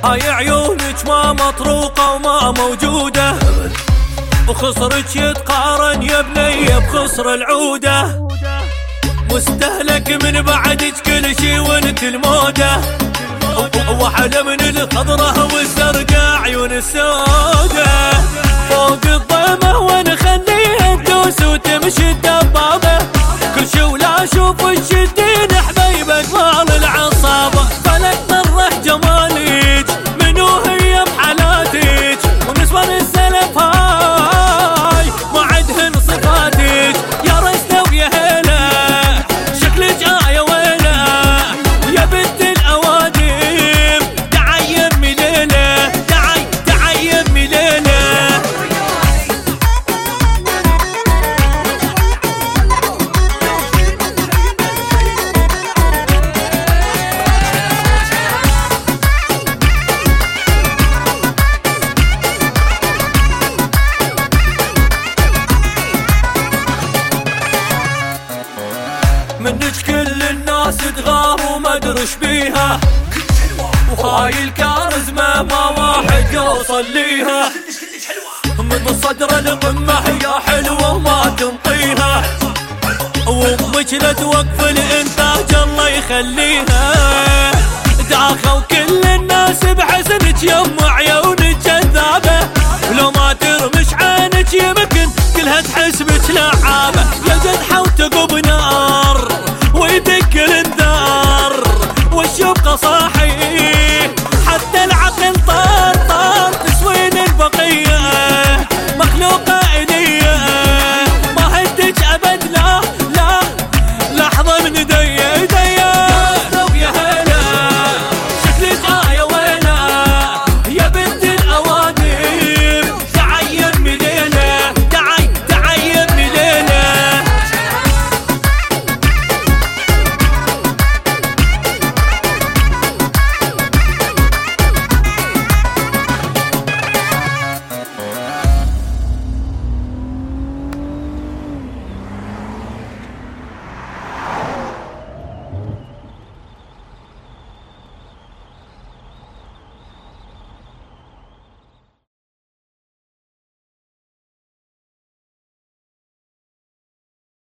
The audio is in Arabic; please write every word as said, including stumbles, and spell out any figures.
هاي عيونك ما مطروقة وما موجودة، وخصرك يتقارن يا بنية بخصر العودة، مستهلك من بعدك كل شي وانت المودة، وحلا من الخضرة والزرقاء عيون السودة، فوق الضيمة ونخليها تدوس وتمشي الدبابة، كل شي ولا اشوف الشدين حبيبك مال العصابة، فلك طرح جمالك منو هي بحالاتك، ونسوان السلف هاي ما عدهن صفاتك، يا رسنا ويا هلا شكلك آية ويلا، ويا بنت الأوادم تعي يمي ليلة، تعي تعي يمي ليلة. منك كل الناس تغار وما ادرش بيها، وهاي الكاريزما ما واحد يوصل ليها، من صدر القمة هي حلوة وما تنطيها، وامك لا توقف الانتاج الله يخليها، داخل كل الناس بحسنك يم عيونك جذابة، ولو ما ترمش عينك يمكن كلها تحسبك لعابة، يا جدحة وتقب نار ويدق الانذار والشبقة صاح